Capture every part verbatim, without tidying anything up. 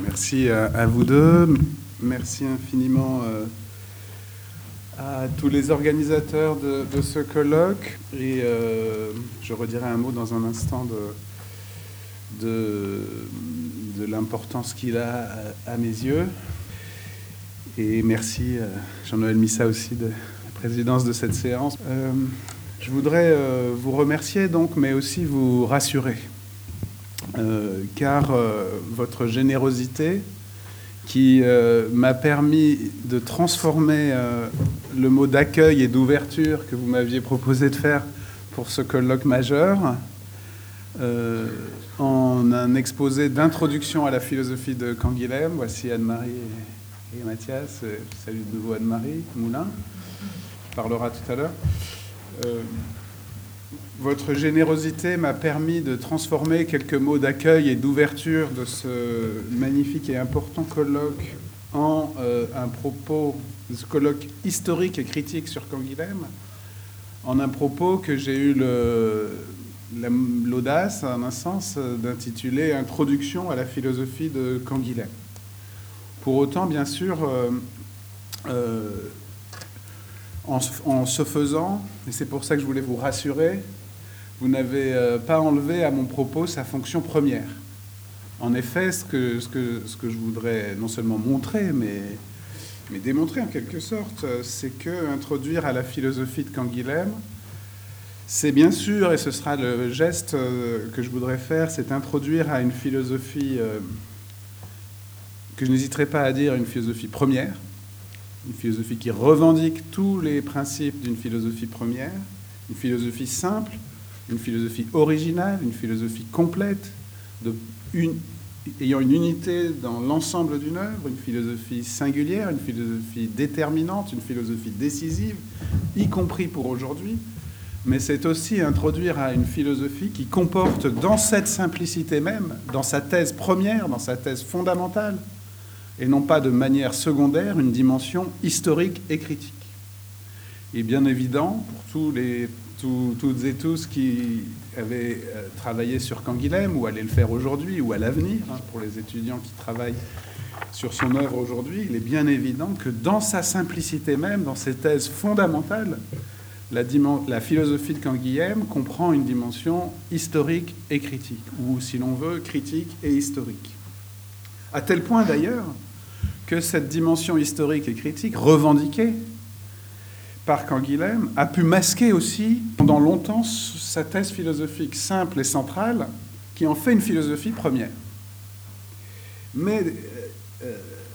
Merci à, à vous deux. Merci infiniment euh, à tous les organisateurs de, de ce colloque. Et euh, je redirai un mot dans un instant de, de, de l'importance qu'il a à, à mes yeux. Et merci à Jean-Noël Missa aussi de la présidence de cette séance. Euh, je voudrais euh, vous remercier donc, mais aussi vous rassurer. Euh, car euh, votre générosité qui euh, m'a permis de transformer euh, le mot d'accueil et d'ouverture que vous m'aviez proposé de faire pour ce colloque majeur euh, en un exposé d'introduction à la philosophie de Canguilhem. Voici Anne-Marie et, et Mathias. Salut de nouveau Anne-Marie Moulin, qui parlera tout à l'heure. Euh, Votre générosité m'a permis de transformer quelques mots d'accueil et d'ouverture de ce magnifique et important colloque en euh, un propos, ce colloque historique et critique sur Canguilhem, en un propos que j'ai eu le, la, l'audace, en un sens, d'intituler « Introduction à la philosophie de Canguilhem ». Pour autant, bien sûr, euh, euh, en, en ce faisant, et c'est pour ça que je voulais vous rassurer, vous n'avez pas enlevé à mon propos sa fonction première. En effet, ce que, ce que, ce que je voudrais non seulement montrer, mais, mais démontrer en quelque sorte, c'est que introduire à la philosophie de Canguilhem, c'est bien sûr, et ce sera le geste que je voudrais faire, c'est introduire à une philosophie que je n'hésiterai pas à dire une philosophie première, une philosophie qui revendique tous les principes d'une philosophie première, une philosophie simple, une philosophie originale, une philosophie complète, de une, ayant une unité dans l'ensemble d'une œuvre, une philosophie singulière, une philosophie déterminante, une philosophie décisive, y compris pour aujourd'hui. Mais c'est aussi introduire à une philosophie qui comporte dans cette simplicité même, dans sa thèse première, dans sa thèse fondamentale, et non pas de manière secondaire, une dimension historique et critique. Et bien évident, pour tous les Tout, toutes et tous qui avaient euh, travaillé sur Canguilhem, ou allaient le faire aujourd'hui, ou à l'avenir, hein, pour les étudiants qui travaillent sur son œuvre aujourd'hui, il est bien évident que dans sa simplicité même, dans ses thèses fondamentales, la, dimen- la philosophie de Canguilhem comprend une dimension historique et critique, ou si l'on veut, critique et historique. À tel point d'ailleurs que cette dimension historique et critique revendiquée par Canguilhem, a pu masquer aussi pendant longtemps sa thèse philosophique simple et centrale, qui en fait une philosophie première. Mais euh,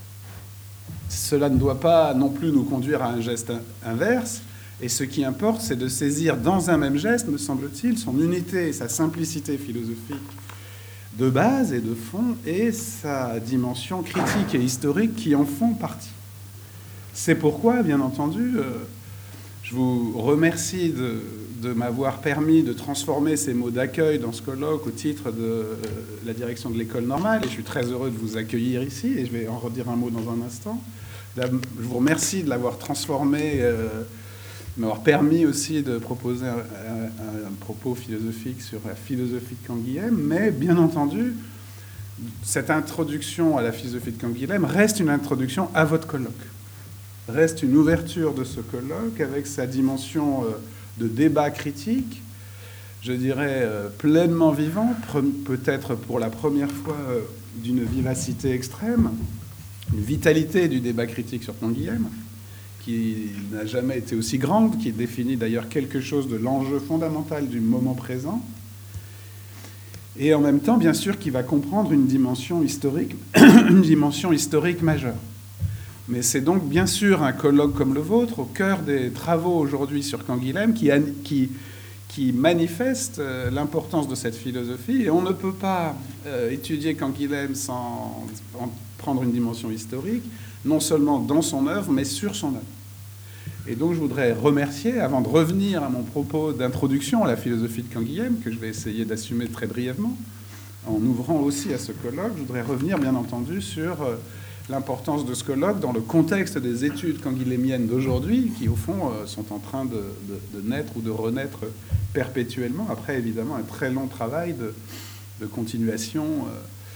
cela ne doit pas non plus nous conduire à un geste inverse, et ce qui importe, c'est de saisir dans un même geste, me semble-t-il, son unité et sa simplicité philosophique de base et de fond, et sa dimension critique et historique qui en font partie. C'est pourquoi, bien entendu, euh, je vous remercie de, de m'avoir permis de transformer ces mots d'accueil dans ce colloque au titre de euh, la direction de l'école normale. Et je suis très heureux de vous accueillir ici, et je vais en redire un mot dans un instant. Je vous remercie de l'avoir transformé, euh, de m'avoir permis aussi de proposer un, un, un propos philosophique sur la philosophie de Canguilhem. Mais bien entendu, cette introduction à la philosophie de Canguilhem reste une introduction à votre colloque. Reste une ouverture de ce colloque avec sa dimension de débat critique, je dirais pleinement vivante, peut-être pour la première fois d'une vivacité extrême, une vitalité du débat critique sur Canguilhem, qui n'a jamais été aussi grande, qui définit d'ailleurs quelque chose de l'enjeu fondamental du moment présent, et en même temps, bien sûr, qui va comprendre une dimension historique, une dimension historique majeure. Mais c'est donc bien sûr un colloque comme le vôtre, au cœur des travaux aujourd'hui sur Canguilhem, qui, qui, qui manifeste l'importance de cette philosophie. Et on ne peut pas euh, étudier Canguilhem sans en prendre une dimension historique, non seulement dans son œuvre, mais sur son œuvre. Et donc je voudrais remercier, avant de revenir à mon propos d'introduction à la philosophie de Canguilhem, que je vais essayer d'assumer très brièvement, en ouvrant aussi à ce colloque, je voudrais revenir bien entendu sur Euh, l'importance de ce colloque dans le contexte des études canguilhémiennes d'aujourd'hui, qui au fond sont en train de, de, de naître ou de renaître perpétuellement, après évidemment un très long travail de, de continuation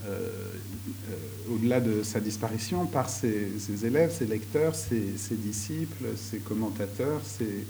euh, euh, au-delà de sa disparition, par ses, ses élèves, ses lecteurs, ses, ses disciples, ses commentateurs, ses,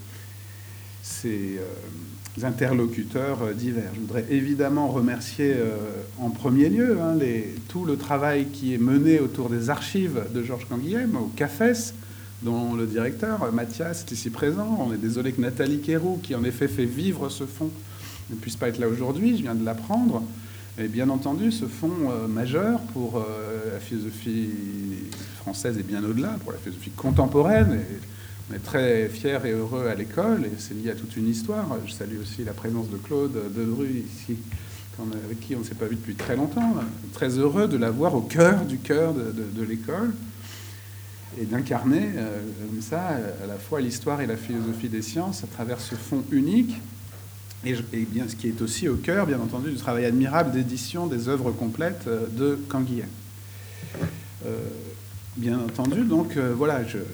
ses euh, interlocuteurs divers. Je voudrais évidemment remercier euh, en premier lieu hein, les, tout le travail qui est mené autour des archives de Georges Canguilhem, au CAFES, dont le directeur, Mathias, est ici présent. On est désolé que Nathalie Quéroux, qui en effet fait vivre ce fonds, ne puisse pas être là aujourd'hui, je viens de l'apprendre. Et bien entendu, ce fonds euh, majeur pour euh, la philosophie française et bien au-delà, pour la philosophie contemporaine. Et on est très fiers et heureux à l'école, et c'est lié à toute une histoire. Je salue aussi la présence de Claude Dedru ici, avec qui on ne s'est pas vu depuis très longtemps. Très heureux de l'avoir au cœur du cœur de, de, de l'école, et d'incarner euh, comme ça à la fois l'histoire et la philosophie des sciences à travers ce fonds unique. Et, et bien, ce qui est aussi au cœur, bien entendu, du travail admirable d'édition des œuvres complètes de Canguilhem. Euh, bien entendu, donc, euh, voilà, je,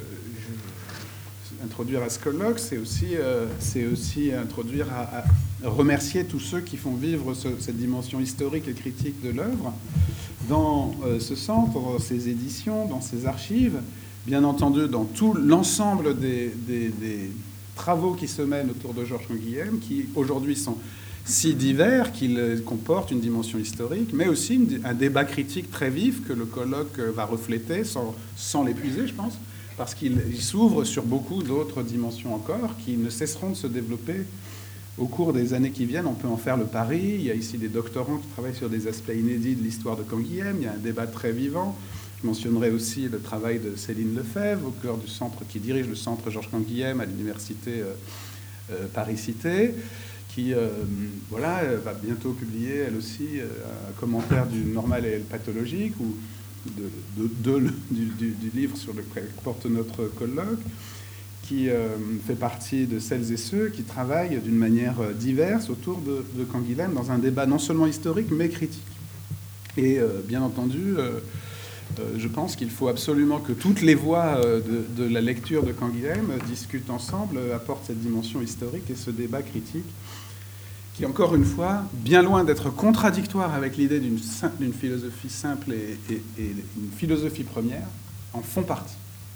je, introduire à ce colloque, c'est aussi, euh, c'est aussi introduire à, à remercier tous ceux qui font vivre ce, cette dimension historique et critique de l'œuvre dans euh, ce centre, dans ces éditions, dans ces archives, bien entendu, dans tout l'ensemble des, des, des travaux qui se mènent autour de Georges Canguilhem, qui aujourd'hui sont si divers qu'ils comportent une dimension historique, mais aussi une, un débat critique très vif que le colloque va refléter sans, sans l'épuiser, je pense, parce qu'il s'ouvre sur beaucoup d'autres dimensions encore qui ne cesseront de se développer au cours des années qui viennent. On peut en faire le pari. Il y a ici des doctorants qui travaillent sur des aspects inédits de l'histoire de Canguilhem. Il y a un débat très vivant. Je mentionnerai aussi le travail de Céline Lefebvre, au cœur du centre, qui dirige le centre Georges Canguilhem à l'université euh, euh, Paris-Cité, qui euh, voilà, va bientôt publier, elle aussi, euh, un commentaire du normal et le pathologique, ou de, de, de, du, du, du livre sur lequel porte notre colloque, qui euh, fait partie de celles et ceux qui travaillent d'une manière diverse autour de, de Canguilhem dans un débat non seulement historique, mais critique. Et euh, bien entendu, euh, euh, je pense qu'il faut absolument que toutes les voix euh, de, de la lecture de Canguilhem discutent ensemble, euh, apportent cette dimension historique et ce débat critique, qui, encore une fois, bien loin d'être contradictoire avec l'idée d'une, d'une philosophie simple et, et, et une philosophie première, en font partie.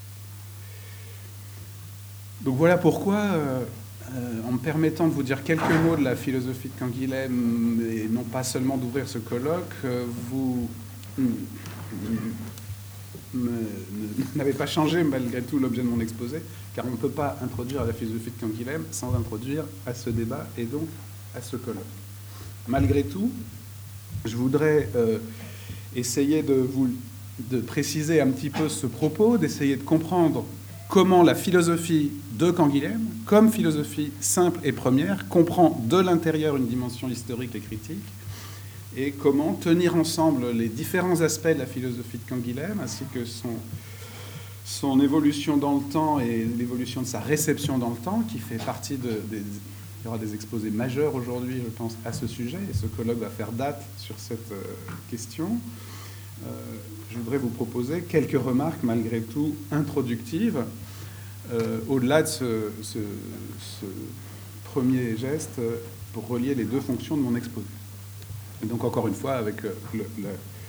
Donc voilà pourquoi, euh, euh, en me permettant de vous dire quelques mots de la philosophie de Canguilhem, et non pas seulement d'ouvrir ce colloque, euh, vous n'avez pas changé malgré tout l'objet de mon exposé, car on ne peut pas introduire la philosophie de Canguilhem sans introduire à ce débat et donc à ce colloque. Malgré tout, je voudrais euh, essayer de vous de préciser un petit peu ce propos, d'essayer de comprendre comment la philosophie de Canguilhem, comme philosophie simple et première, comprend de l'intérieur une dimension historique et critique, et comment tenir ensemble les différents aspects de la philosophie de Canguilhem, ainsi que son, son évolution dans le temps et l'évolution de sa réception dans le temps, qui fait partie de... Des, il y aura des exposés majeurs aujourd'hui, je pense, à ce sujet, et ce colloque va faire date sur cette euh, question. Euh, je voudrais vous proposer quelques remarques, malgré tout, introductives, euh, au-delà de ce, ce, ce premier geste, euh, pour relier les deux fonctions de mon exposé. Et donc, encore une fois, avec euh, le, le,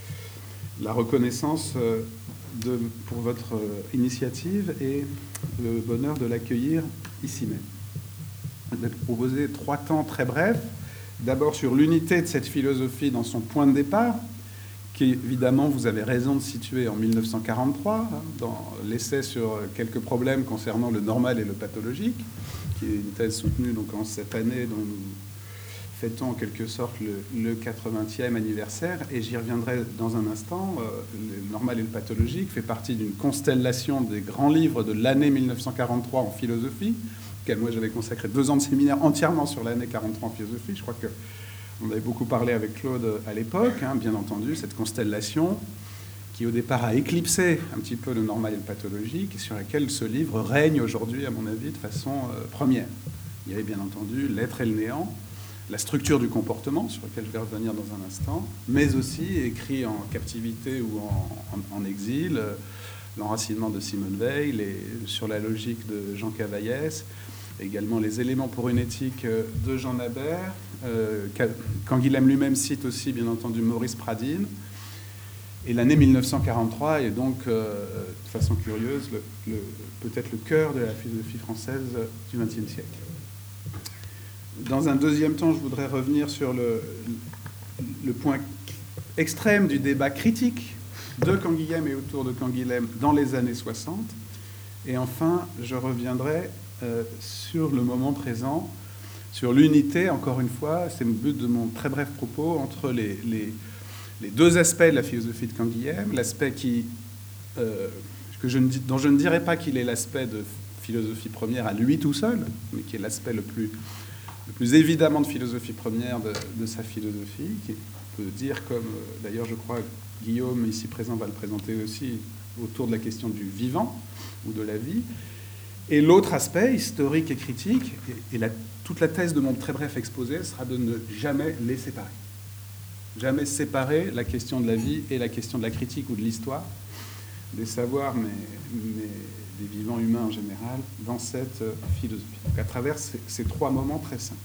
la reconnaissance euh, de, pour votre euh, initiative et le bonheur de l'accueillir ici même. Je vais vous proposer trois temps très brefs. D'abord sur l'unité de cette philosophie dans son point de départ, qui évidemment, vous avez raison de situer en mille neuf cent quarante-trois, hein, dans l'essai sur quelques problèmes concernant le normal et le pathologique, qui est une thèse soutenue donc, en cette année dont nous fêtons en quelque sorte le, le quatre-vingtième anniversaire, et j'y reviendrai dans un instant. Euh, le normal et le pathologique fait partie d'une constellation des grands livres de l'année mille neuf cent quarante-trois en philosophie, auquel moi j'avais consacré deux ans de séminaire entièrement sur l'année quarante-trois en philosophie. Je crois que on avait beaucoup parlé avec Claude à l'époque, hein, bien entendu, cette constellation qui au départ a éclipsé un petit peu le normal et le pathologique, et sur laquelle ce livre règne aujourd'hui, à mon avis, de façon euh, première. Il y avait bien entendu l'être et le néant, la structure du comportement, sur laquelle je vais revenir dans un instant, mais aussi, écrit en captivité ou en, en, en exil, euh, l'enracinement de Simone Weil, les, sur la logique de Jean Cavaillès, également les éléments pour une éthique de Jean Nabert. Euh, Canguilhem lui-même cite aussi, bien entendu, Maurice Pradine. Et l'année mille neuf cent quarante-trois est donc, euh, de façon curieuse, le, le, peut-être le cœur de la philosophie française du vingtième siècle. Dans un deuxième temps, je voudrais revenir sur le, le point extrême du débat critique de Canguilhem et autour de Canguilhem dans les années soixante. Et enfin, je reviendrai euh, sur le moment présent, sur l'unité, encore une fois, c'est le but de mon très bref propos, entre les, les, les deux aspects de la philosophie de Canguilhem, l'aspect qui, euh, que je ne, dont je ne dirais pas qu'il est l'aspect de philosophie première à lui tout seul, mais qui est l'aspect le plus, le plus évidemment de philosophie première de, de sa philosophie, qui peut dire, comme d'ailleurs je crois Guillaume ici présent va le présenter aussi, autour de la question du vivant ou de la vie. Et l'autre aspect, historique et critique, et, et la, toute la thèse de mon très bref exposé sera de ne jamais les séparer. Jamais séparer la question de la vie et la question de la critique ou de l'histoire, des savoirs, mais, mais des vivants humains en général, dans cette philosophie. Donc à travers ces, ces trois moments très simples.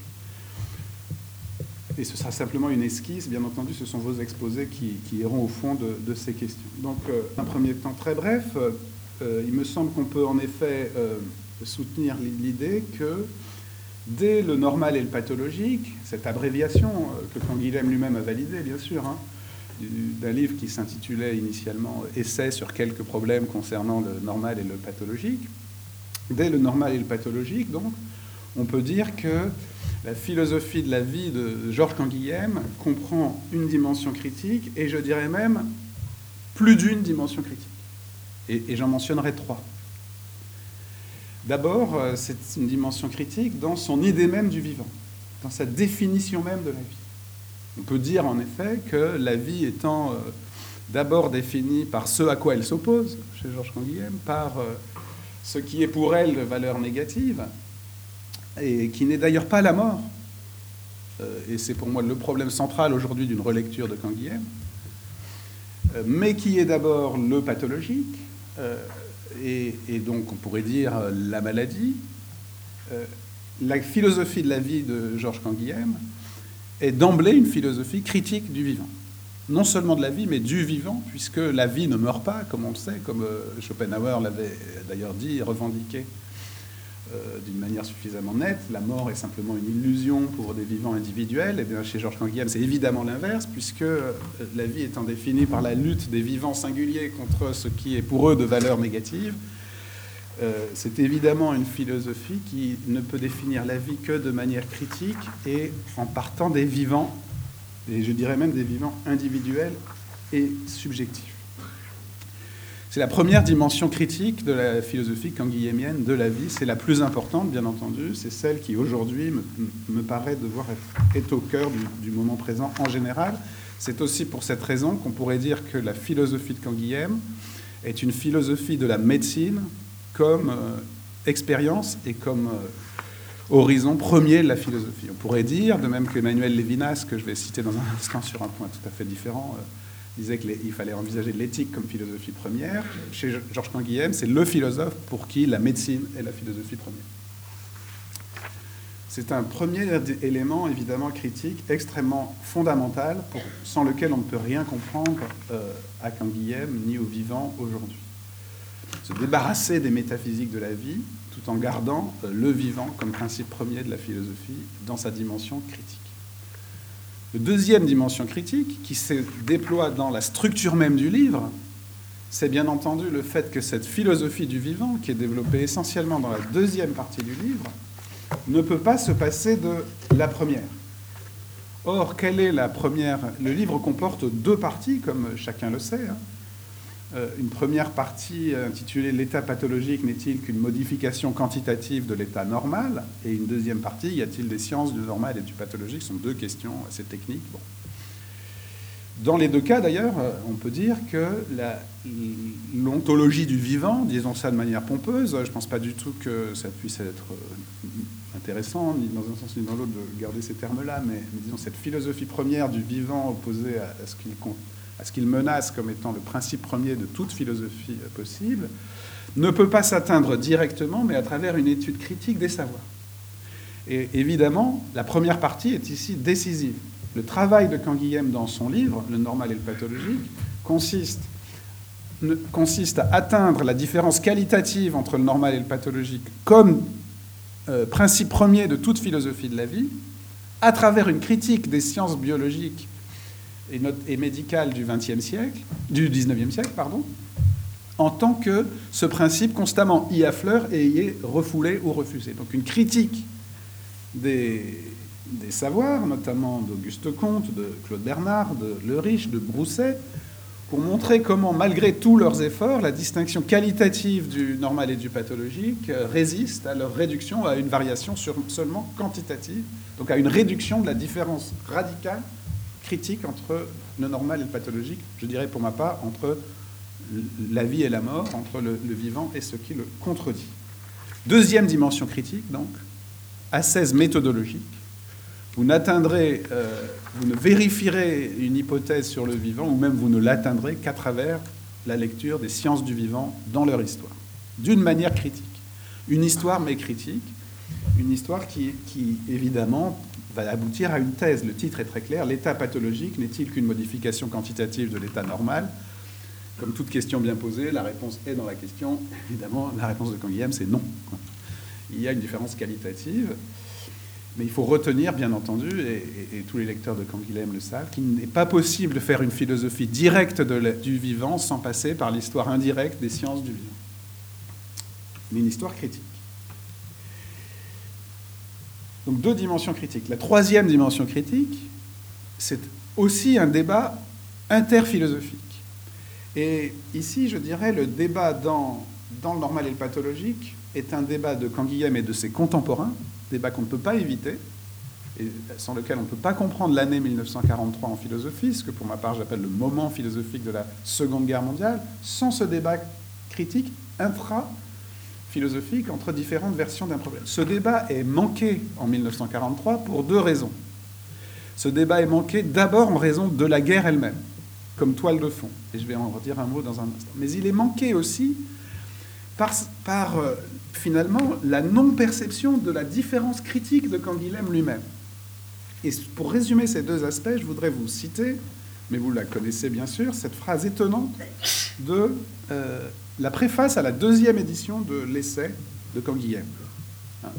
Et ce sera simplement une esquisse, bien entendu, ce sont vos exposés qui, qui iront au fond de, de ces questions. Donc, euh, un premier temps très bref, euh, il me semble qu'on peut en effet euh, soutenir l'idée que dès le normal et le pathologique, cette abréviation euh, que Canguilhem lui-même a validée, bien sûr, hein, d'un livre qui s'intitulait initialement « Essai sur quelques problèmes concernant le normal et le pathologique », dès le normal et le pathologique, donc, on peut dire que la philosophie de la vie de Georges Canguilhem comprend une dimension critique et je dirais même plus d'une dimension critique. Et, et j'en mentionnerai trois. D'abord, c'est une dimension critique dans son idée même du vivant, dans sa définition même de la vie. On peut dire en effet que la vie étant euh, d'abord définie par ce à quoi elle s'oppose, chez Georges Canguilhem, par euh, ce qui est pour elle de valeur négative, et qui n'est d'ailleurs pas la mort. Euh, et c'est pour moi le problème central aujourd'hui d'une relecture de Canguilhem, euh, mais qui est d'abord le pathologique, euh, et, et donc on pourrait dire euh, la maladie. Euh, la philosophie de la vie de Georges Canguilhem est d'emblée une philosophie critique du vivant. Non seulement de la vie, mais du vivant, puisque la vie ne meurt pas, comme on le sait, comme euh, Schopenhauer l'avait d'ailleurs dit, revendiqué Euh, d'une manière suffisamment nette. La mort est simplement une illusion pour des vivants individuels. Et bien chez Georges Canguilhem, c'est évidemment l'inverse, puisque euh, la vie étant définie par la lutte des vivants singuliers contre ce qui est pour eux de valeur négative, euh, c'est évidemment une philosophie qui ne peut définir la vie que de manière critique et en partant des vivants, et je dirais même des vivants individuels et subjectifs. C'est la première dimension critique de la philosophie canguilhémienne de la vie. C'est la plus importante, bien entendu. C'est celle qui, aujourd'hui, me, me paraît devoir être, être au cœur du, du moment présent en général. C'est aussi pour cette raison qu'on pourrait dire que la philosophie de Canguilhem est une philosophie de la médecine comme euh, expérience et comme euh, horizon premier de la philosophie. On pourrait dire, de même qu'Emmanuel Lévinas, que je vais citer dans un instant sur un point tout à fait différent, euh, disait qu'il fallait envisager l'éthique comme philosophie première. Chez Georges Canguilhem, c'est le philosophe pour qui la médecine est la philosophie première. C'est un premier élément, évidemment, critique, extrêmement fondamental, pour, sans lequel on ne peut rien comprendre euh, à Canguilhem ni au vivant aujourd'hui. Se débarrasser des métaphysiques de la vie, tout en gardant euh, le vivant comme principe premier de la philosophie dans sa dimension critique. La deuxième dimension critique, qui se déploie dans la structure même du livre, c'est bien entendu le fait que cette philosophie du vivant, qui est développée essentiellement dans la deuxième partie du livre, ne peut pas se passer de la première. Or, quelle est la première ? Le livre comporte deux parties, comme chacun le sait. Hein. Euh, une première partie intitulée « L'état pathologique n'est-il qu'une modification quantitative de l'état normal ?» et une deuxième partie « Y a-t-il des sciences du normal et du pathologique ?» Ce sont deux questions assez techniques. Bon. Dans les deux cas, d'ailleurs, on peut dire que la, l'ontologie du vivant, disons ça de manière pompeuse, je ne pense pas du tout que ça puisse être intéressant, ni dans un sens ni dans l'autre, de garder ces termes-là, mais, mais disons cette philosophie première du vivant opposée à, à ce qu'il compte, à ce qu'il menace comme étant le principe premier de toute philosophie possible, ne peut pas s'atteindre directement, mais à travers une étude critique des savoirs. Et évidemment, la première partie est ici décisive. Le travail de Canguilhem dans son livre, Le normal et le pathologique, consiste, ne, consiste à atteindre la différence qualitative entre le normal et le pathologique comme euh, principe premier de toute philosophie de la vie, à travers une critique des sciences biologiques et, not- et médicales du vingtième siècle, du dix-neuvième siècle, pardon, en tant que ce principe constamment y affleure et y est refoulé ou refusé. Donc une critique des, des savoirs, notamment d'Auguste Comte, de Claude Bernard, de Le Riche, de Broussais, pour montrer comment, malgré tous leurs efforts, la distinction qualitative du normal et du pathologique résiste à leur réduction à une variation sur, seulement quantitative, donc à une réduction de la différence radicale, critique entre le normal et le pathologique, je dirais pour ma part, entre la vie et la mort, entre le, le vivant et ce qui le contredit. Deuxième dimension critique, donc, ascèse méthodologique. Vous n'atteindrez, euh, vous ne vérifierez une hypothèse sur le vivant, ou même vous ne l'atteindrez qu'à travers la lecture des sciences du vivant dans leur histoire, d'une manière critique. Une histoire, mais critique, une histoire qui, qui, évidemment, va aboutir à une thèse. Le titre est très clair. L'état pathologique n'est-il qu'une modification quantitative de l'état normal ? Comme toute question bien posée, la réponse est dans la question. Évidemment, la réponse de Canguilhem, c'est non. Il y a une différence qualitative, mais il faut retenir, bien entendu, et, et, et tous les lecteurs de Canguilhem le savent, qu'il n'est pas possible de faire une philosophie directe de la, du vivant sans passer par l'histoire indirecte des sciences du vivant. Mais une histoire critique. Donc deux dimensions critiques. La troisième dimension critique, c'est aussi un débat interphilosophique. Et ici, je dirais, le débat dans, dans le normal et le pathologique est un débat de Canguilhem et de ses contemporains, débat qu'on ne peut pas éviter, et sans lequel on ne peut pas comprendre l'année mille neuf cent quarante-trois en philosophie, ce que pour ma part j'appelle le moment philosophique de la Seconde Guerre mondiale, sans ce débat critique intra-philosophique entre différentes versions d'un problème. Ce débat est manqué en mille neuf cent quarante-trois pour deux raisons. Ce débat est manqué d'abord en raison de la guerre elle-même, comme toile de fond, et je vais en redire un mot dans un instant. Mais il est manqué aussi par, par euh, finalement, la non-perception de la différence critique de Canguilhem lui-même. Et pour résumer ces deux aspects, je voudrais vous citer, mais vous la connaissez bien sûr, cette phrase étonnante de euh, la préface à la deuxième édition de l'essai de Canguilhem. Hein.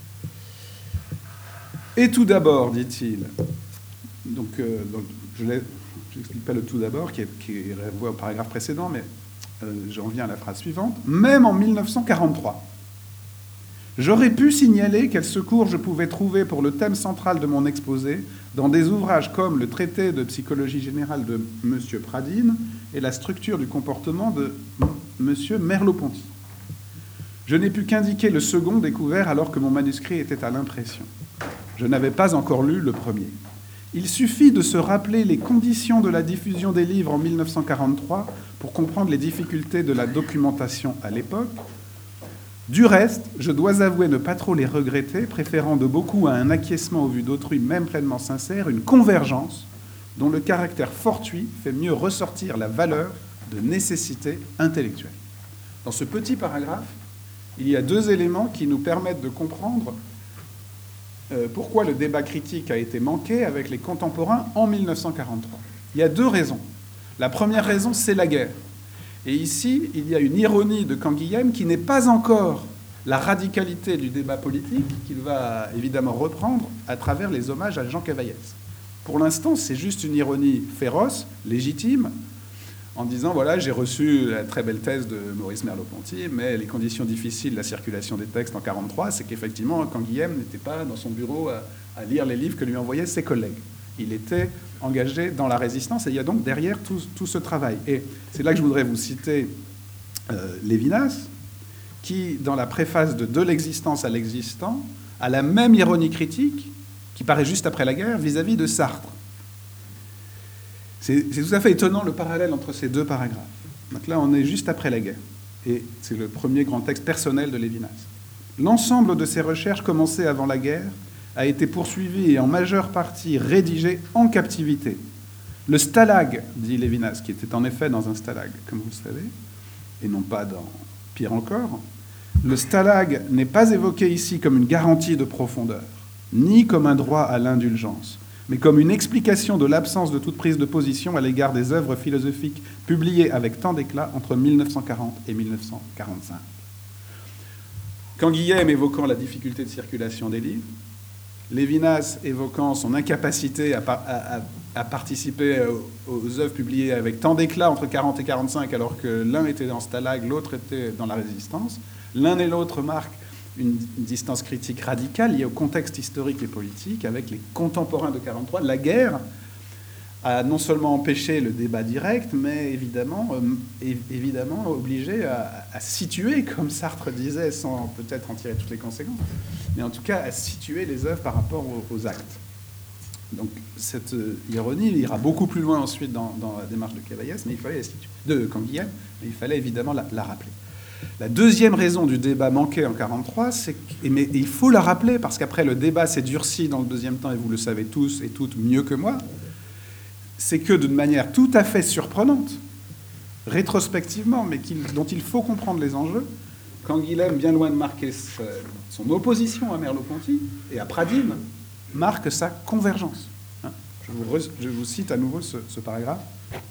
Et tout d'abord, dit-il, donc, euh, donc je l'ai... Je n'explique pas le tout d'abord, qui est, qui est renvoyé au paragraphe précédent, mais euh, j'en viens à la phrase suivante. Même en mille neuf cent quarante-trois, j'aurais pu signaler quel secours je pouvais trouver pour le thème central de mon exposé dans des ouvrages comme le traité de psychologie générale de M. Pradine et la structure du comportement de M. Merleau-Ponty. Je n'ai pu qu'indiquer le second découvert alors que mon manuscrit était à l'impression. Je n'avais pas encore lu le premier. Il suffit de se rappeler les conditions de la diffusion des livres en mille neuf cent quarante-trois pour comprendre les difficultés de la documentation à l'époque. Du reste, je dois avouer ne pas trop les regretter, préférant de beaucoup à un acquiescement au vu d'autrui, même pleinement sincère, une convergence dont le caractère fortuit fait mieux ressortir la valeur de nécessité intellectuelle. Dans ce petit paragraphe, il y a deux éléments qui nous permettent de comprendre pourquoi le débat critique a été manqué avec les contemporains en mille neuf cent quarante-trois. Il y a deux raisons. La première raison, c'est la guerre. Et ici, il y a une ironie de Canguilhem qui n'est pas encore la radicalité du débat politique qu'il va évidemment reprendre à travers les hommages à Jean Cavaillès. Pour l'instant, c'est juste une ironie féroce, légitime, en disant, voilà, j'ai reçu la très belle thèse de Maurice Merleau-Ponty, mais les conditions difficiles de la circulation des textes en mille neuf cent quarante-trois, c'est qu'effectivement, Canguilhem n'était pas dans son bureau à, à lire les livres que lui envoyaient ses collègues. Il était engagé dans la résistance, et il y a donc derrière tout, tout ce travail. Et c'est là que je voudrais vous citer euh, Lévinas, qui, dans la préface de « De l'existence à l'existant », a la même ironie critique, qui paraît juste après la guerre, vis-à-vis de Sartre. C'est, c'est tout à fait étonnant le parallèle entre ces deux paragraphes. Donc là, on est juste après la guerre. Et c'est le premier grand texte personnel de Lévinas. L'ensemble de ses recherches commencées avant la guerre a été poursuivi et en majeure partie rédigé en captivité. Le stalag, dit Lévinas, qui était en effet dans un stalag, comme vous le savez, et non pas dans pire encore, le stalag n'est pas évoqué ici comme une garantie de profondeur, ni comme un droit à l'indulgence, mais comme une explication de l'absence de toute prise de position à l'égard des œuvres philosophiques publiées avec tant d'éclat entre mille neuf cent quarante et mille neuf cent quarante-cinq. Canguilhem évoquant la difficulté de circulation des livres, Lévinas évoquant son incapacité à, à, à, à participer aux, aux œuvres publiées avec tant d'éclat entre quarante et quarante-cinq, alors que l'un était dans Stalag, l'autre était dans la Résistance. L'un et l'autre marquent une, une distance critique radicale liée au contexte historique et politique, avec les contemporains de quarante-trois. La guerre a non seulement empêché le débat direct, mais évidemment, euh, évidemment obligé à, à situer, comme Sartre disait, sans peut-être en tirer toutes les conséquences, mais en tout cas à situer les œuvres par rapport aux, aux actes. Donc cette euh, ironie il ira beaucoup plus loin ensuite dans, dans la démarche de Cavaillès, mais il fallait la situer, de Canguilhem, mais il fallait évidemment la, la rappeler. La deuxième raison du débat manqué en quarante-trois, c'est que, mais il faut la rappeler, parce qu'après le débat s'est durci dans le deuxième temps, et vous le savez tous et toutes mieux que moi, c'est que d'une manière tout à fait surprenante, rétrospectivement, mais dont il faut comprendre les enjeux, Canguilhem, bien loin de marquer sa, son opposition à Merleau-Ponty et à Pradines, marque sa convergence. Hein, je, vous re, je vous cite à nouveau ce, ce paragraphe.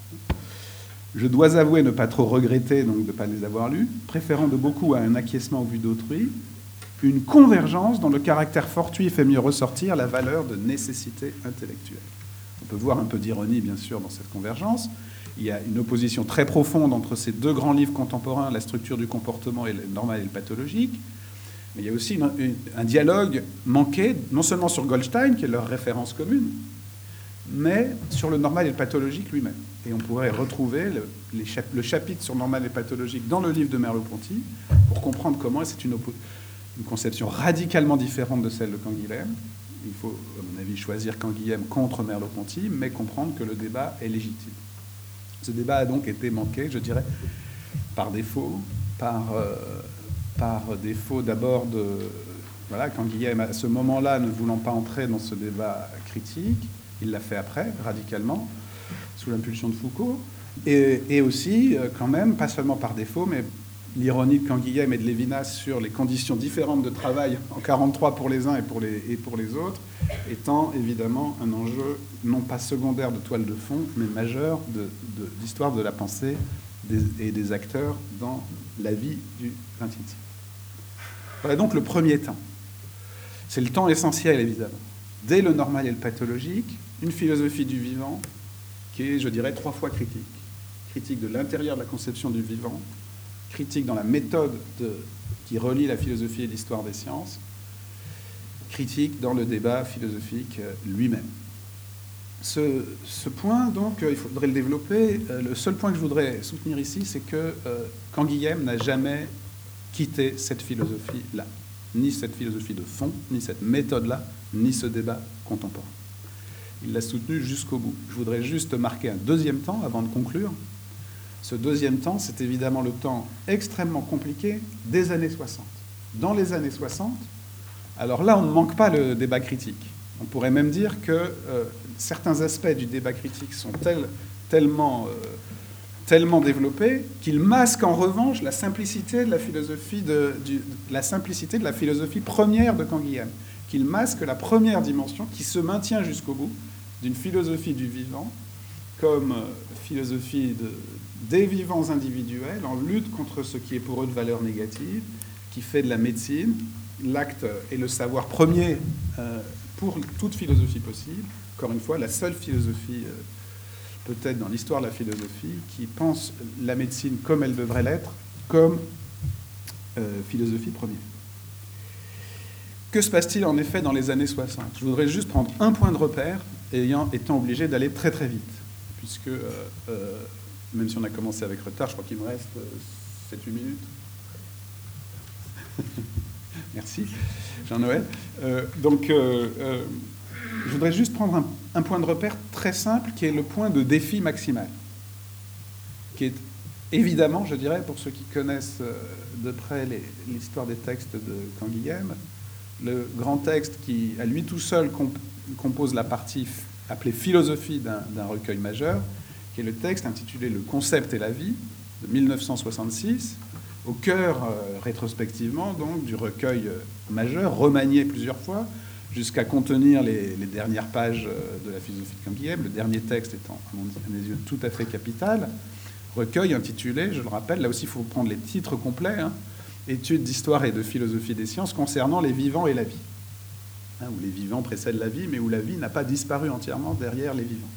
Je dois avouer ne pas trop regretter, donc de ne pas les avoir lus, préférant de beaucoup à un acquiescement au vu d'autrui, une convergence dont le caractère fortuit fait mieux ressortir la valeur de nécessité intellectuelle. On peut voir un peu d'ironie, bien sûr, dans cette convergence. Il y a une opposition très profonde entre ces deux grands livres contemporains, La structure du comportement et le normal et le pathologique. Mais il y a aussi une, une, un dialogue manqué, non seulement sur Goldstein, qui est leur référence commune, mais sur le normal et le pathologique lui-même. Et on pourrait retrouver le, les chap- le chapitre sur le normal et le pathologique dans le livre de Merleau-Ponty pour comprendre comment c'est une, oppo- une conception radicalement différente de celle de Canguilhem. Il faut, à mon avis, choisir Canguilhem contre Merleau-Ponty, mais comprendre que le débat est légitime. Ce débat a donc été manqué, je dirais, par défaut, par, euh, par défaut d'abord de... Voilà, Canguilhem, à ce moment-là, ne voulant pas entrer dans ce débat critique, il l'a fait après, radicalement, sous l'impulsion de Foucault, et, et aussi, quand même, pas seulement par défaut, mais l'ironie de Canguilhem et de Lévinas sur les conditions différentes de travail en quarante-trois pour les uns et pour les, et pour les autres, étant évidemment un enjeu non pas secondaire de toile de fond, mais majeur de, de, d'histoire de la pensée des, et des acteurs dans la vie du vingtième siècle. Voilà donc le premier temps. C'est le temps essentiel, évidemment. Dès le normal et le pathologique, une philosophie du vivant qui est, je dirais, trois fois critique. Critique de l'intérieur de la conception du vivant, critique dans la méthode de, qui relie la philosophie et l'histoire des sciences, critique dans le débat philosophique lui-même. Ce, ce point, donc, il faudrait le développer. Le seul point que je voudrais soutenir ici, c'est que euh, Canguilhem n'a jamais quitté cette philosophie-là. Ni cette philosophie de fond, ni cette méthode-là, ni ce débat contemporain. Il l'a soutenu jusqu'au bout. Je voudrais juste marquer un deuxième temps avant de conclure. Ce deuxième temps, c'est évidemment le temps extrêmement compliqué des années soixante. Dans les années soixante, alors là, on ne manque pas le débat critique. On pourrait même dire que euh, certains aspects du débat critique sont tel, tellement, euh, tellement développés qu'ils masquent en revanche la simplicité de la philosophie, de, du, la simplicité de la philosophie première de Canguilhem, qu'ils masquent la première dimension qui se maintient jusqu'au bout d'une philosophie du vivant comme euh, philosophie de, des vivants individuels en lutte contre ce qui est pour eux de valeur négative, qui fait de la médecine l'acte et le savoir premier euh, pour toute philosophie possible. Encore une fois, la seule philosophie, euh, peut-être dans l'histoire de la philosophie, qui pense la médecine comme elle devrait l'être, comme euh, philosophie première. Que se passe-t-il en effet dans les années soixante ? Je voudrais juste prendre un point de repère, ayant, étant obligé d'aller très très vite, puisque euh, euh, même si on a commencé avec retard, je crois qu'il me reste euh, sept huit minutes. Merci, Jean-Noël. Euh, donc, euh, euh, je voudrais juste prendre un, un point de repère très simple, qui est le point de défi maximal, qui est évidemment, je dirais, pour ceux qui connaissent euh, de près les, l'histoire des textes de Canguilhem, le grand texte qui, à lui tout seul, comp- compose la partie f- appelée philosophie d'un, d'un recueil majeur, qui est le texte intitulé « Le concept et la vie » de mille neuf cent soixante-six, au cœur, euh, rétrospectivement, donc, du recueil euh, majeur, remanié plusieurs fois, jusqu'à contenir les, les dernières pages de la philosophie de Canguilhem, le dernier texte étant, à mes yeux, tout à fait capital, recueil intitulé, je le rappelle, là aussi il faut prendre les titres complets, hein, Études d'histoire et de philosophie des sciences concernant les vivants et la vie, hein, où les vivants précèdent la vie, mais où la vie n'a pas disparu entièrement derrière les vivants.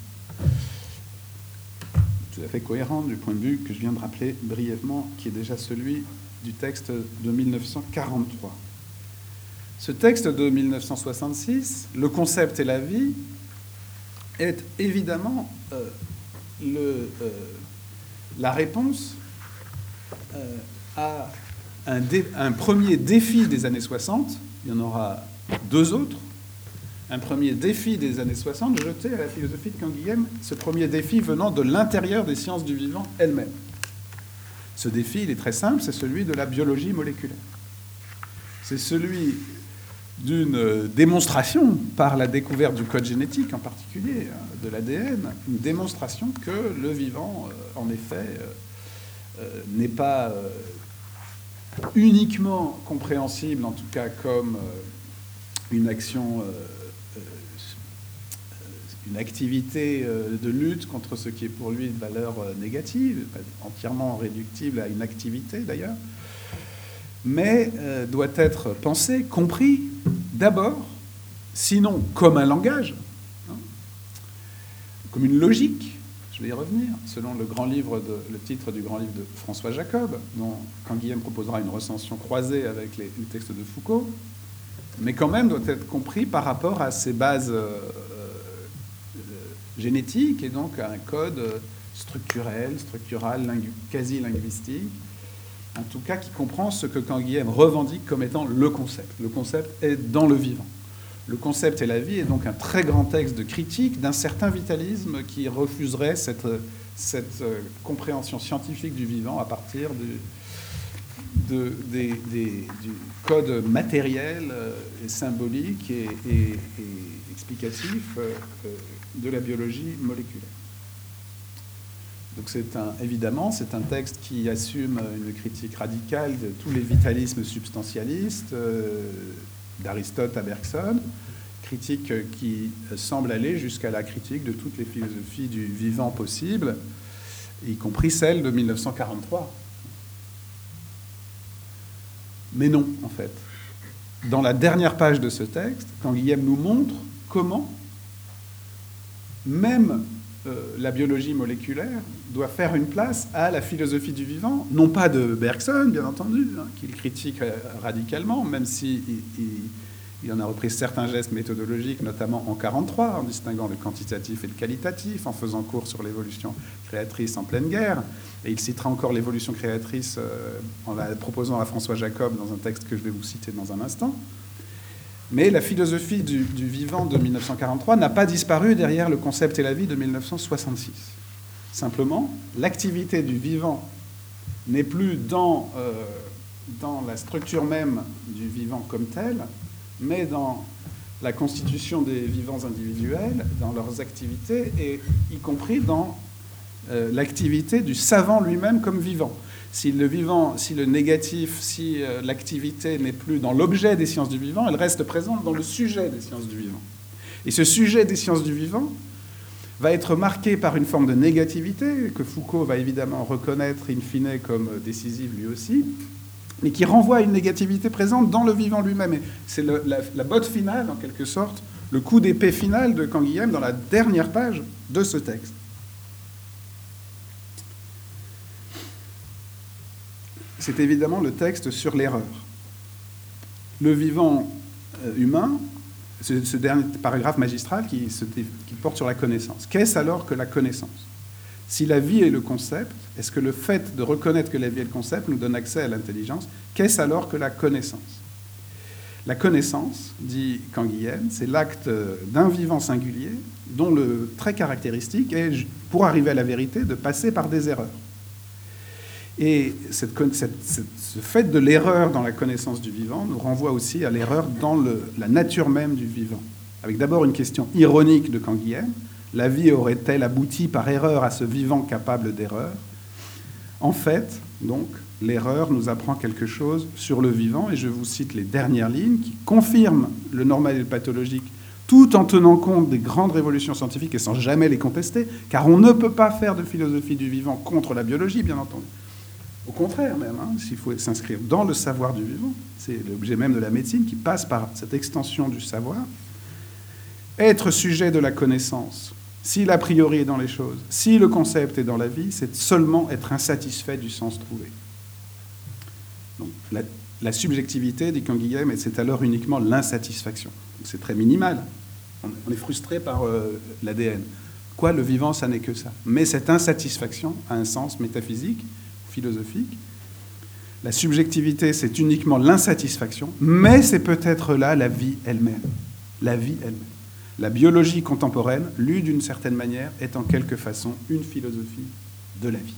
Tout à fait cohérent du point de vue que je viens de rappeler brièvement, qui est déjà celui du texte de mille neuf cent quarante-trois. Ce texte de mille neuf cent soixante-six, Le concept et la vie, est évidemment euh, le, euh, la réponse euh, à un, dé, un premier défi des années soixante. Il y en aura deux autres. Un premier défi des années soixante jeté à la philosophie de Canguilhem, ce premier défi venant de l'intérieur des sciences du vivant elles-mêmes. Ce défi, il est très simple, c'est celui de la biologie moléculaire. C'est celui d'une démonstration, par la découverte du code génétique en particulier, de l'A D N, une démonstration que le vivant, en effet, euh, n'est pas euh, uniquement compréhensible, en tout cas comme euh, une action, euh, euh, une activité euh, de lutte contre ce qui est pour lui de valeur euh, négative, entièrement réductible à une activité d'ailleurs, mais euh, doit être pensé, compris, d'abord, sinon comme un langage, hein, comme une logique, je vais y revenir, selon le, grand livre de, le titre du grand livre de François Jacob, dont Canguilhem proposera une recension croisée avec les, les textes de Foucault, mais quand même doit être compris par rapport à ses bases euh, euh, génétiques, et donc à un code structurel, structural, lingu- quasi-linguistique, en tout cas qui comprend ce que Canguilhem revendique comme étant le concept. Le concept est dans le vivant. Le concept et la vie est donc un très grand texte de critique d'un certain vitalisme qui refuserait cette, cette compréhension scientifique du vivant à partir du, de, des, des, du code matériel et symbolique et, et, et explicatif de la biologie moléculaire. Donc c'est un, évidemment, c'est un texte qui assume une critique radicale de tous les vitalismes substantialistes, euh, d'Aristote à Bergson, critique qui semble aller jusqu'à la critique de toutes les philosophies du vivant possible, y compris celle de mille neuf cent quarante-trois. Mais non, en fait. Dans la dernière page de ce texte, Canguilhem nous montre comment, même euh, la biologie moléculaire doit faire une place à la philosophie du vivant, non pas de Bergson, bien entendu, hein, qu'il critique radicalement, même s'il si il, il en a repris certains gestes méthodologiques, notamment en quarante-trois, en distinguant le quantitatif et le qualitatif, en faisant cours sur l'évolution créatrice en pleine guerre. Et il citera encore l'évolution créatrice euh, en la proposant à François Jacob dans un texte que je vais vous citer dans un instant. Mais la philosophie du, du vivant de mille neuf cent quarante-trois n'a pas disparu derrière le concept et la vie de mille neuf cent soixante-six. Simplement, l'activité du vivant n'est plus dans, euh, dans la structure même du vivant comme tel, mais dans la constitution des vivants individuels, dans leurs activités, et y compris dans euh, l'activité du savant lui-même comme vivant. Si le vivant, si le négatif, si euh, l'activité n'est plus dans l'objet des sciences du vivant, elle reste présente dans le sujet des sciences du vivant. Et ce sujet des sciences du vivant va être marqué par une forme de négativité, que Foucault va évidemment reconnaître in fine comme décisive lui aussi, mais qui renvoie à une négativité présente dans le vivant lui-même. Et c'est le, la, la botte finale, en quelque sorte, le coup d'épée final de Canguilhem dans la dernière page de ce texte. C'est évidemment le texte sur l'erreur. Le vivant euh, humain, ce, ce dernier paragraphe magistral qui, se, qui porte sur la connaissance. Qu'est-ce alors que la connaissance ? Si la vie est le concept, est-ce que le fait de reconnaître que la vie est le concept nous donne accès à l'intelligence ? Qu'est-ce alors que la connaissance ? La connaissance, dit Canguilhem, c'est l'acte d'un vivant singulier dont le trait caractéristique est, pour arriver à la vérité, de passer par des erreurs. Et cette, cette, cette, ce fait de l'erreur dans la connaissance du vivant nous renvoie aussi à l'erreur dans le, la nature même du vivant. Avec d'abord une question ironique de Canguilhem. La vie aurait-elle abouti par erreur à ce vivant capable d'erreur ? En fait, donc, l'erreur nous apprend quelque chose sur le vivant, et je vous cite les dernières lignes qui confirment le normal et le pathologique, tout en tenant compte des grandes révolutions scientifiques et sans jamais les contester, car on ne peut pas faire de philosophie du vivant contre la biologie, bien entendu. Au contraire même, hein, s'il faut s'inscrire dans le savoir du vivant, c'est l'objet même de la médecine qui passe par cette extension du savoir. Être sujet de la connaissance, si l'a priori est dans les choses, si le concept est dans la vie, c'est seulement être insatisfait du sens trouvé. Donc, la, la subjectivité, dit Canguilhem, et c'est alors uniquement l'insatisfaction. C'est très minimal. On, on est frustré par euh, l'A D N. Quoi, le vivant, ça n'est que ça. Mais cette insatisfaction a un sens métaphysique, philosophique. La subjectivité, c'est uniquement l'insatisfaction, mais c'est peut-être là la vie elle-même. La vie elle-même. La biologie contemporaine, lue d'une certaine manière, est en quelque façon une philosophie de la vie.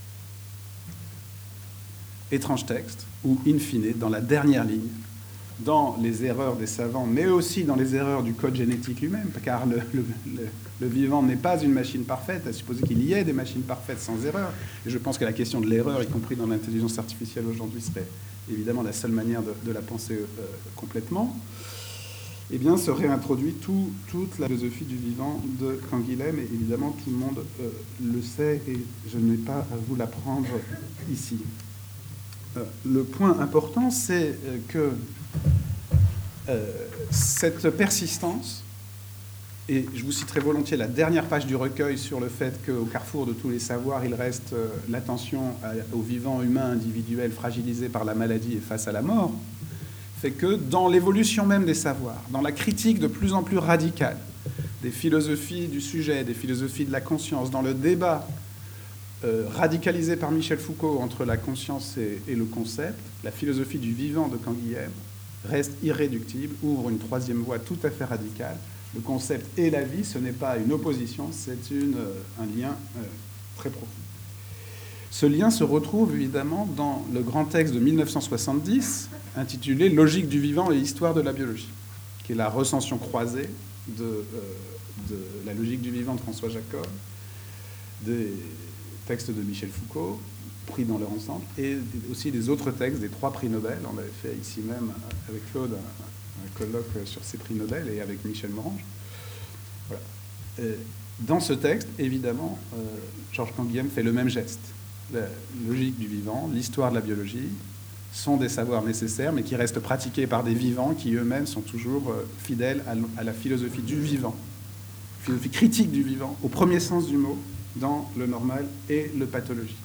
Étrange texte, où, in fine, dans la dernière ligne, dans les erreurs des savants, mais aussi dans les erreurs du code génétique lui-même, car le, le, le, le vivant n'est pas une machine parfaite, à supposer qu'il y ait des machines parfaites sans erreur. Et je pense que la question de l'erreur, y compris dans l'intelligence artificielle aujourd'hui, serait évidemment la seule manière de, de la penser euh, complètement. Eh bien, se réintroduit tout, toute la philosophie du vivant de Canguilhem, et évidemment, tout le monde euh, le sait, et je n'ai pas à vous l'apprendre ici. Euh, le point important, c'est euh, que euh, cette persistance, et je vous citerai volontiers la dernière page du recueil sur le fait qu'au carrefour de tous les savoirs, il reste euh, l'attention au vivant humain individuel fragilisé par la maladie et face à la mort, fait que dans l'évolution même des savoirs, dans la critique de plus en plus radicale des philosophies du sujet, des philosophies de la conscience, dans le débat euh, radicalisé par Michel Foucault entre la conscience et, et le concept, la philosophie du vivant de Canguilhem reste irréductible, ouvre une troisième voie tout à fait radicale. Le concept et la vie, ce n'est pas une opposition, c'est une, euh, un lien euh, très profond. Ce lien se retrouve évidemment dans le grand texte de mille neuf cent soixante-dix, intitulé « Logique du vivant et histoire de la biologie », qui est la recension croisée de, euh, de la logique du vivant de François Jacob, des textes de Michel Foucault, pris dans leur ensemble, et aussi des autres textes des trois prix Nobel. On avait fait ici même, avec Claude, un, un colloque sur ces prix Nobel, et avec Michel Morange. Voilà. Et dans ce texte, évidemment, euh, Georges Canguilhem fait le même geste. La logique du vivant, l'histoire de la biologie, sont des savoirs nécessaires, mais qui restent pratiqués par des vivants qui eux-mêmes sont toujours euh, fidèles à, à la philosophie du vivant, philosophie critique du vivant, au premier sens du mot, dans le normal et le pathologique.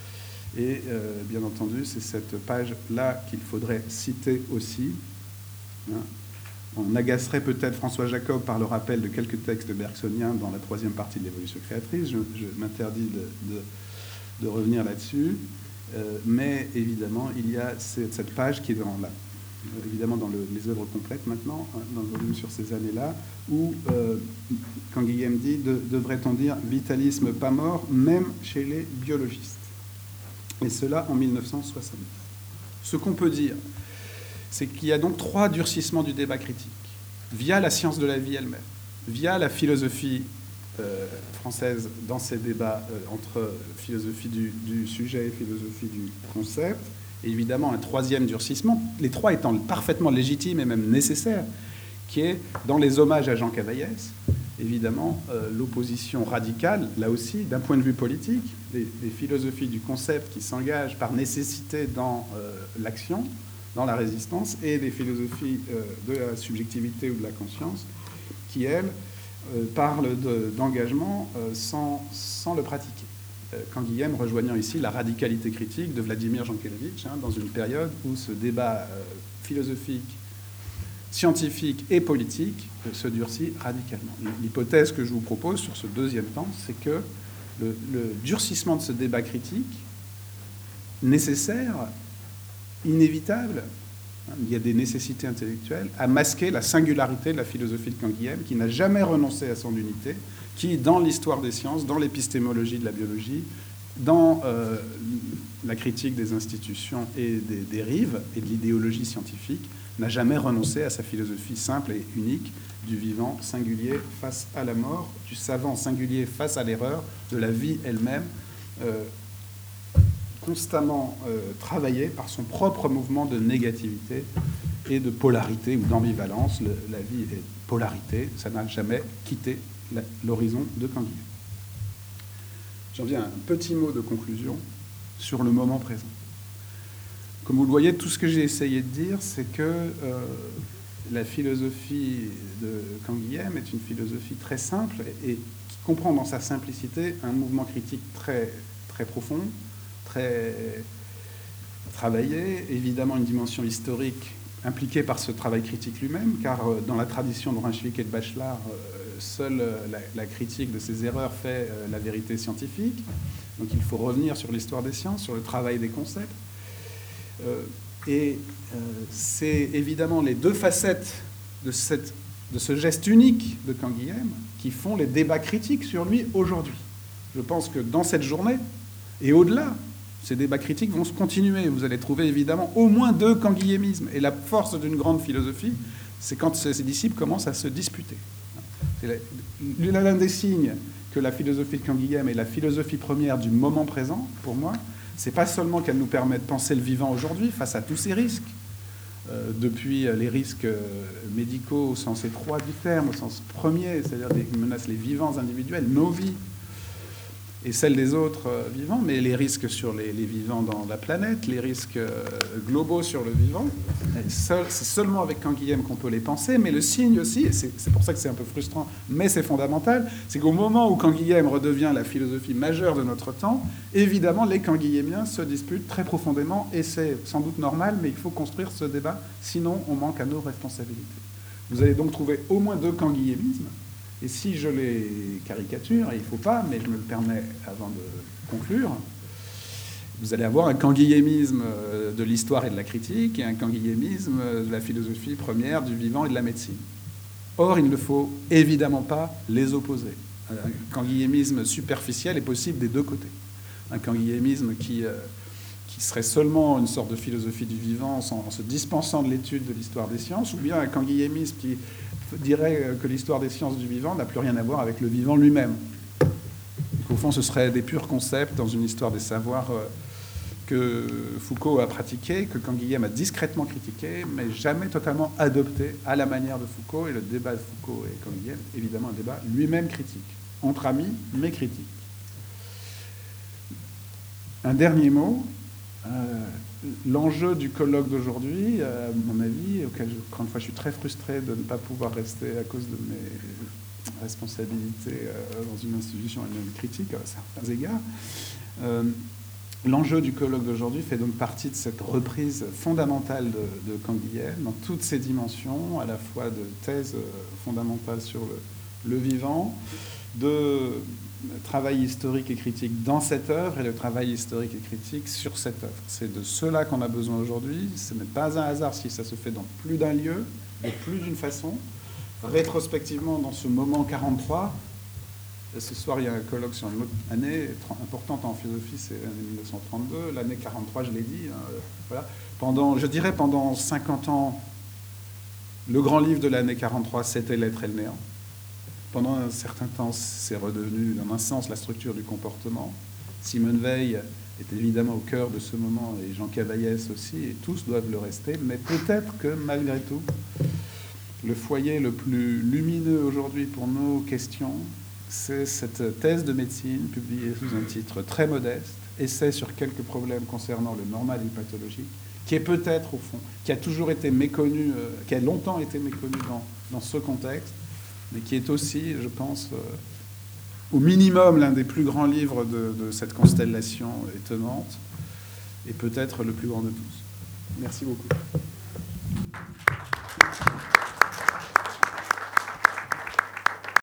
Et euh, bien entendu, c'est cette page-là qu'il faudrait citer aussi. Hein. On agacerait peut-être François Jacob par le rappel de quelques textes bergsoniens dans la troisième partie de l'évolution créatrice. Je, je m'interdis de, de, de revenir là-dessus. Euh, mais évidemment, il y a cette, cette page qui est dans la, évidemment dans le, les œuvres complètes maintenant, hein, dans le volume sur ces années-là, où euh, Canguilhem dit de, devrait-on dire vitalisme pas mort, même chez les biologistes. Et cela en mille neuf cent soixante-dix. Ce qu'on peut dire, c'est qu'il y a donc trois durcissements du débat critique, via la science de la vie elle-même, via la philosophie euh, française dans ces débats euh, entre philosophie du, du sujet et philosophie du concept, et évidemment un troisième durcissement, les trois étant parfaitement légitimes et même nécessaires, qui est dans les hommages à Jean Cavaillès, évidemment, euh, l'opposition radicale, là aussi, d'un point de vue politique, des, des philosophies du concept qui s'engagent par nécessité dans euh, l'action, dans la résistance, et des philosophies euh, de la subjectivité ou de la conscience, qui, elles, euh, parlent de, d'engagement euh, sans, sans le pratiquer. Euh, Canguilhem rejoignant ici la radicalité critique de Vladimir Jankélévitch, hein, dans une période où ce débat euh, philosophique, scientifique et politique euh, se durcit radicalement. L'hypothèse que je vous propose sur ce deuxième temps, c'est que le, le durcissement de ce débat critique, nécessaire, inévitable, hein, il y a des nécessités intellectuelles, a masqué la singularité de la philosophie de Canguilhem, qui n'a jamais renoncé à son unité, qui, dans l'histoire des sciences, dans l'épistémologie de la biologie, dans euh, la critique des institutions et des dérives et de l'idéologie scientifique, n'a jamais renoncé à sa philosophie simple et unique du vivant singulier face à la mort, du savant singulier face à l'erreur, de la vie elle-même, euh, constamment euh, travaillé par son propre mouvement de négativité et de polarité ou d'ambivalence. Le, la vie est polarité, ça n'a jamais quitté la, l'horizon de Canguilhem. J'en viens à un petit mot de conclusion sur le moment présent. Comme vous le voyez, tout ce que j'ai essayé de dire, c'est que euh, la philosophie de Canguilhem est une philosophie très simple et, et qui comprend dans sa simplicité un mouvement critique très, très profond, très travaillé, évidemment une dimension historique impliquée par ce travail critique lui-même, car euh, dans la tradition de Rundtschlik et de Bachelard, euh, seule euh, la, la critique de ces erreurs fait euh, la vérité scientifique. Donc il faut revenir sur l'histoire des sciences, sur le travail des concepts. Euh, et euh, c'est évidemment les deux facettes de, cette, de ce geste unique de Canguilhem qui font les débats critiques sur lui aujourd'hui. Je pense que dans cette journée, et au-delà, ces débats critiques vont se continuer. Vous allez trouver évidemment au moins deux canguilhémismes. Et la force d'une grande philosophie, c'est quand ses disciples commencent à se disputer. C'est l'un des signes que la philosophie de Canguilhem est la philosophie première du moment présent, pour moi. C'est pas seulement qu'elle nous permet de penser le vivant aujourd'hui face à tous ces risques, euh, depuis les risques médicaux au sens étroit du terme, au sens premier, c'est-à-dire qui menacent les vivants individuels, nos vies, et celles des autres euh, vivants, mais les risques sur les, les vivants dans la planète, les risques euh, globaux sur le vivant. Seul, c'est seulement avec Canguilhem qu'on peut les penser, mais le signe aussi, et c'est, c'est pour ça que c'est un peu frustrant, mais c'est fondamental, c'est qu'au moment où Canguilhem redevient la philosophie majeure de notre temps, évidemment, les canguilhémiens se disputent très profondément, et c'est sans doute normal, mais il faut construire ce débat, sinon on manque à nos responsabilités. Vous allez donc trouver au moins deux canguilhémismes. Et si je les caricature, et il ne faut pas, mais je me le permets avant de conclure, vous allez avoir un canguilhémisme de l'histoire et de la critique et un canguilhémisme de la philosophie première du vivant et de la médecine. Or, il ne faut évidemment pas les opposer. Un canguilhémisme superficiel est possible des deux côtés. Un canguilhémisme qui, euh, qui serait seulement une sorte de philosophie du vivant en se dispensant de l'étude de l'histoire des sciences, ou bien un canguilhémisme qui dirait que l'histoire des sciences du vivant n'a plus rien à voir avec le vivant lui-même. Au fond, ce serait des purs concepts dans une histoire des savoirs que Foucault a pratiqué, que Canguilhem a discrètement critiqué, mais jamais totalement adopté à la manière de Foucault. Et le débat de Foucault et Canguilhem, évidemment, un débat lui-même critique, entre amis, mais critique. Un dernier mot. Euh, L'enjeu du colloque d'aujourd'hui, à mon avis, auquel, je, encore une fois, je suis très frustré de ne pas pouvoir rester à cause de mes responsabilités euh, dans une institution et même critique à certains égards, euh, l'enjeu du colloque d'aujourd'hui fait donc partie de cette reprise fondamentale de, de Canguilhem dans toutes ses dimensions, à la fois de thèse fondamentale sur le, le vivant, de travail historique et critique dans cette œuvre et le travail historique et critique sur cette œuvre. C'est de cela qu'on a besoin aujourd'hui. Ce n'est pas un hasard si ça se fait dans plus d'un lieu, de plus d'une façon. Rétrospectivement, dans ce moment quarante-trois, ce soir, il y a un colloque sur une autre année importante en philosophie, c'est l'année mille neuf cent trente-deux. L'année quarante-trois, je l'ai dit. Hein, voilà. Pendant, je dirais pendant cinquante ans, le grand livre de l'année quarante-trois, c'était L'être et le néant. Pendant un certain temps, c'est redevenu, dans un sens, la structure du comportement. Simone Veil est évidemment au cœur de ce moment, et Jean Cavaillès aussi, et tous doivent le rester. Mais peut-être que, malgré tout, le foyer le plus lumineux aujourd'hui pour nos questions, c'est cette thèse de médecine, publiée sous un titre très modeste, Essai sur quelques problèmes concernant le normal et le pathologique, qui est peut-être, au fond, qui a toujours été méconnu, euh, qui a longtemps été méconnu dans, dans ce contexte, mais qui est aussi, je pense, euh, au minimum l'un des plus grands livres de, de cette constellation étonnante, et peut-être le plus grand de tous. Merci beaucoup.